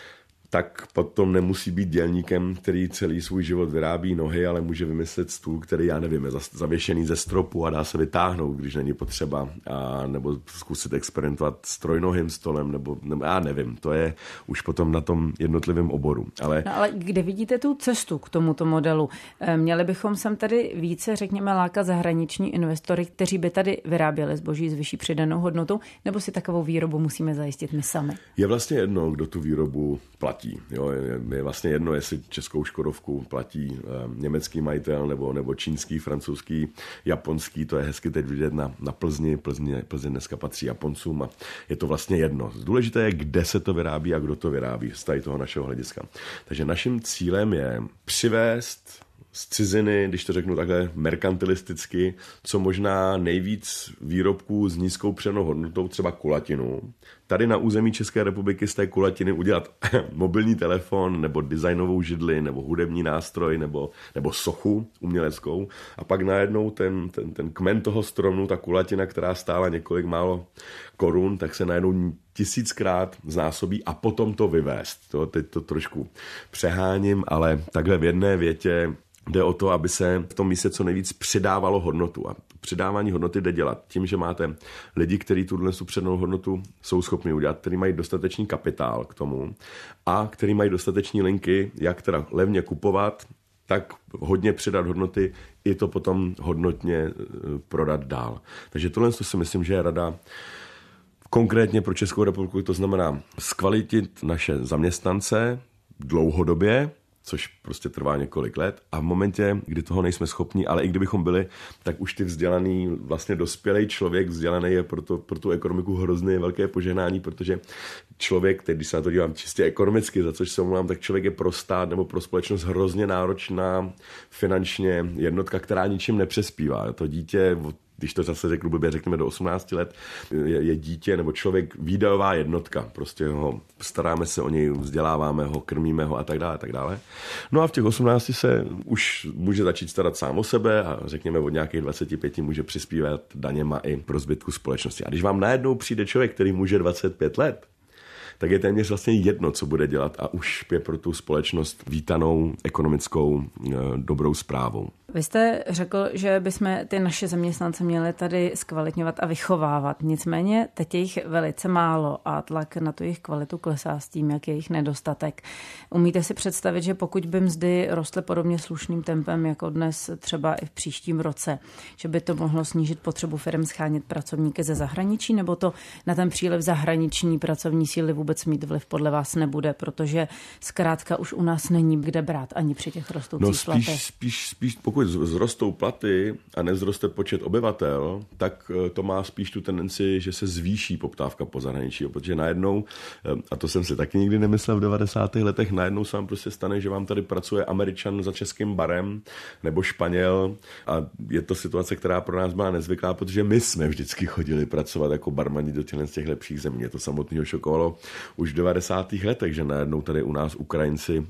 tak potom nemusí být dělníkem, který celý svůj život vyrábí nohy, ale může vymyslet stůl, který, já nevím, je zavěšený ze stropu a dá se vytáhnout, když není potřeba, a nebo zkusit experimentovat s trojnohým stolem, nebo, nebo já nevím, to je už potom na tom jednotlivém oboru. Ale... No ale kde vidíte tu cestu k tomuto modelu? Měli bychom sem tady více, řekněme, lákat zahraniční investory, kteří by tady vyráběli zboží s vyšší přidanou hodnotou, nebo si takovou výrobu musíme zajistit my sami? Je vlastně jedno, kdo tu výrobu platí. Jo, je, je vlastně jedno, jestli českou Škodovku platí eh, německý majitel nebo, nebo čínský, francouzský, japonský, to je hezky teď vidět na, na Plzni. Plzni. Plzeň dneska patří Japoncům a je to vlastně jedno. Důležité je, kde se to vyrábí a kdo to vyrábí z tady toho našeho hlediska. Takže naším cílem je přivést z ciziny, když to řeknu takhle merkantilisticky, co možná nejvíc výrobků s nízkou přidanou hodnotou, třeba kulatinu. Tady na území České republiky z té kulatiny udělat mobilní telefon, nebo designovou židli, nebo hudební nástroj, nebo, nebo sochu uměleckou. A pak najednou ten, ten, ten kmen toho stromu, ta kulatina, která stála několik málo korun, tak se najednou tisíckrát znásobí a potom to vyvést. To, teď to trošku přeháním, ale takhle v jedné větě jde o to, aby se v tom místě co nejvíc přidávalo hodnotu. A přidávání hodnoty jde dělat tím, že máte lidi, kteří tuhle přednou hodnotu jsou schopni udělat, kteří mají dostatečný kapitál k tomu a kteří mají dostatečný linky, jak teda levně kupovat, tak hodně přidat hodnoty, i to potom hodnotně prodat dál. Takže tohle si myslím, že je rada konkrétně pro Českou republiku, to znamená zkvalitit naše zaměstnance dlouhodobě, což prostě trvá několik let a v momentě, kdy toho nejsme schopni, ale i kdybychom byli, tak už ty vzdělaný, vlastně dospělý člověk vzdělaný je pro, to, pro tu ekonomiku hrozně velké požehnání, protože člověk, teď když se na to dívám čistě ekonomicky, za což se omlouvám, tak člověk je pro stát nebo pro společnost hrozně náročná finančně jednotka, která ničím nepřespívá. To dítě, když to zase řeknu blbě, řekněme do osmnácti let, je, je dítě nebo člověk výdajová jednotka. Prostě ho staráme se o něj, vzděláváme ho, krmíme ho a tak dále, a tak dále. No a v těch osmnácti se už může začít starat sám o sebe a řekněme od nějakých dvaceti pěti může přispívat daněma i pro zbytku společnosti. A když vám najednou přijde člověk, který může dvacet pět let, tak je téměř vlastně jedno, co bude dělat a už je pro tu společnost vítanou ekonomickou dobrou zprávou. Vy jste řekl, že bychom ty naše zaměstnance měli tady zkvalitňovat a vychovávat. Nicméně teď je jich velice málo a tlak na tu jejich kvalitu klesá s tím, jak je jich nedostatek. Umíte si představit, že pokud by mzdy rostly podobně slušným tempem jako dnes třeba i v příštím roce, že by to mohlo snížit potřebu firm schánět pracovníky ze zahraničí, nebo to na ten příliv zahraniční pracovní síly vůbec mít vliv podle vás nebude, protože zkrátka už u nás není kde brát ani při těch rostoucích no, spíš, platech? Spíš, spíš, pokud zrostou platy a nezroste počet obyvatel, tak to má spíš tu tendenci, že se zvýší poptávka po zahraničí, protože najednou, a to jsem si taky nikdy nemyslel v devadesátých letech, najednou se vám prostě stane, že vám tady pracuje Američan za českým barem nebo Španěl a je to situace, která pro nás byla nezvyklá, protože my jsme vždycky chodili pracovat jako barmani do těch, těch lepších zemí. Mě to samotného šokovalo už v devadesátých letech, že najednou tady u nás Ukrajinci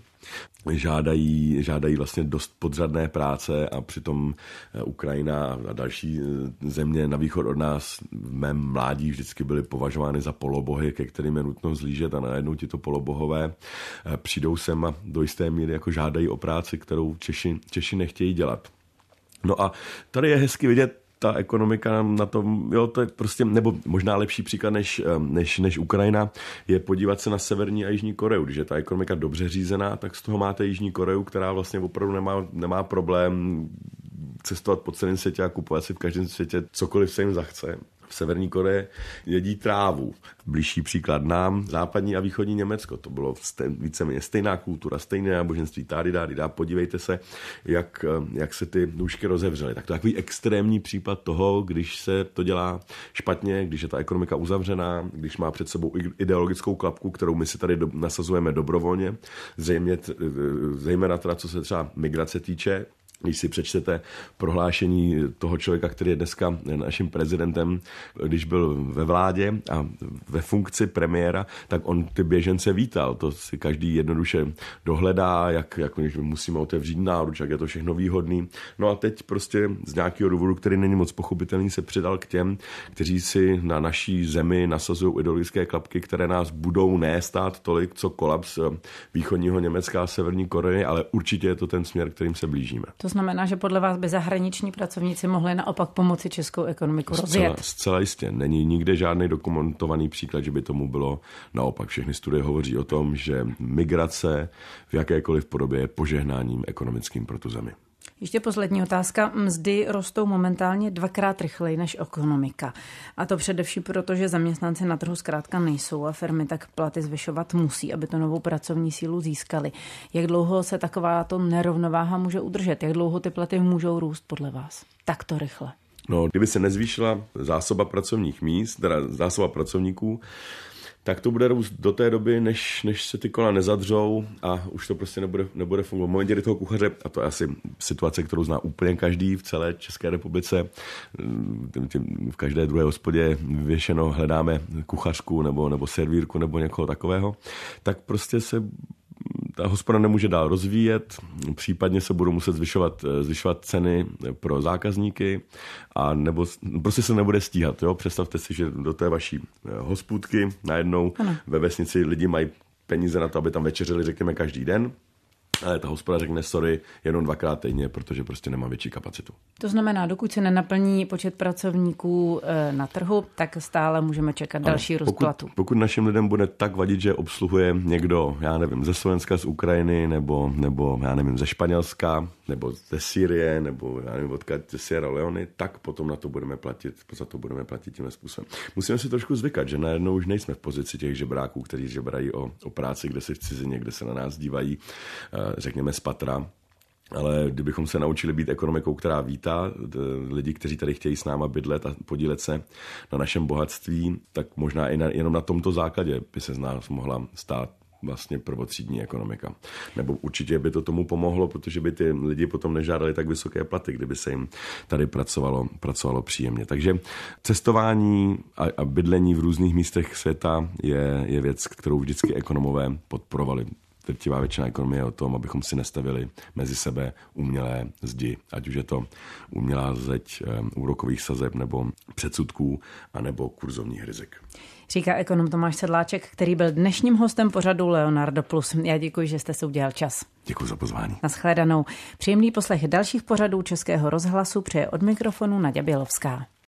žádají, žádají vlastně dost podřadné práce a přitom Ukrajina a další země na východ od nás v mém mládí vždycky byly považovány za polobohy, ke kterým je nutno zlížet a najednou tito polobohové přijdou sem a do jisté míry jako žádají o práci, kterou Češi, Češi nechtějí dělat. No a tady je hezky vidět, ta ekonomika na tom, jo, to je prostě, nebo možná lepší příklad než, než, než Ukrajina, je podívat se na Severní a Jižní Koreu. Když je ta ekonomika dobře řízená, tak z toho máte Jižní Koreu, která vlastně opravdu nemá, nemá problém cestovat po celém světě a kupovat si v každém světě cokoliv se jim zachce. V Severní Koreji jedí trávu. Blížší příklad nám, západní a východní Německo. To bylo víceméně stejná kultura, stejné náboženství. Tady dá, dá, podívejte se, jak, jak se ty nůžky rozevřely. Tak to je takový extrémní případ toho, když se to dělá špatně, když je ta ekonomika uzavřená, když má před sebou ideologickou klapku, kterou my si tady do, nasazujeme dobrovolně, zřejmě, zejména teda, co se třeba migrace týče. Když si přečtete prohlášení toho člověka, který je dneska naším prezidentem, když byl ve vládě a ve funkci premiéra, tak on ty běžence vítal. To si každý jednoduše dohledá, jak, jak musíme otevřít náruč, jak je to všechno výhodný. No a teď prostě z nějakého důvodu, který není moc pochopitelný, se přidal k těm, kteří si na naší zemi nasazují ideologické klapky, které nás budou nestát tolik, co kolaps východního Německa a Severní Koreje, ale určitě je to ten směr, kterým se blížíme. To znamená, že podle vás by zahraniční pracovníci mohli naopak pomoci českou ekonomiku rozjet? Zcela, zcela jistě. Není nikde žádný dokumentovaný příklad, že by tomu bylo naopak. Všechny studie hovoří o tom, že migrace v jakékoliv podobě je požehnáním ekonomickým pro tu zemi. Ještě poslední otázka. Mzdy rostou momentálně dvakrát rychleji než ekonomika. A to především proto, že zaměstnanci na trhu zkrátka nejsou a firmy tak platy zvyšovat musí, aby to novou pracovní sílu získali. Jak dlouho se takováto nerovnováha může udržet? Jak dlouho ty platy můžou růst podle vás? Takto rychle. No, kdyby se nezvýšila zásoba pracovních míst, teda zásoba pracovníků, tak to bude růst do té doby, než, než se ty kola nezadřou a už to prostě nebude, nebude fungovat. V momentě, kdy toho kuchaře, a to je asi situace, kterou zná úplně každý v celé České republice, v každé druhé hospodě věšeno hledáme kuchařku nebo, nebo servírku nebo někoho takového, tak prostě se ta hospoda nemůže dál rozvíjet, případně se budou muset zvyšovat, zvyšovat ceny pro zákazníky a nebo prostě se nebude stíhat. Jo? Představte si, že do té vaší hospůdky najednou ano. Ve vesnici lidi mají peníze na to, aby tam večeřili, řekněme, každý den. Ale ta hospoda řekne sorry jenom dvakrát týdně, protože prostě nemá větší kapacitu. To znamená, dokud se nenaplní počet pracovníků na trhu, tak stále můžeme čekat ano, další růst platu. Pokud našim lidem bude tak vadit, že obsluhuje někdo, já nevím, ze Slovenska, z Ukrajiny, nebo, nebo já nevím, ze Španělska, nebo ze Sýrie, nebo já nevím, odkud ze Sierra Leone, tak potom na to budeme platit, za to budeme platit tímhle způsobem. Musíme si trošku zvykat, že najednou už nejsme v pozici těch žebráků, kteří žebrají o, o práci, kde si v cizině, kde se na nás dívají, řekněme z patra, ale kdybychom se naučili být ekonomikou, která vítá lidi, kteří tady chtějí s náma bydlet a podílet se na našem bohatství, tak možná i na, jenom na tomto základě by se z nás mohla stát vlastně prvotřídní ekonomika. Nebo určitě by to tomu pomohlo, protože by ty lidi potom nežádali tak vysoké platy, kdyby se jim tady pracovalo, pracovalo příjemně. Takže cestování a, a bydlení v různých místech světa je, je věc, kterou vždycky ekonomové podporovali. drtivá většina ekonomie je o tom, abychom si nestavili mezi sebe umělé zdi, ať už je to umělá zeď úrokových sazeb nebo předsudků, anebo kurzovních rizik. Říká ekonom Tomáš Sedláček, který byl dnešním hostem pořadu Leonardo Plus. Já děkuji, že jste si udělal čas. Děkuji za pozvání. Nashledanou. Příjemný poslech dalších pořadů Českého rozhlasu přeje od mikrofonu Naďa Bělovská.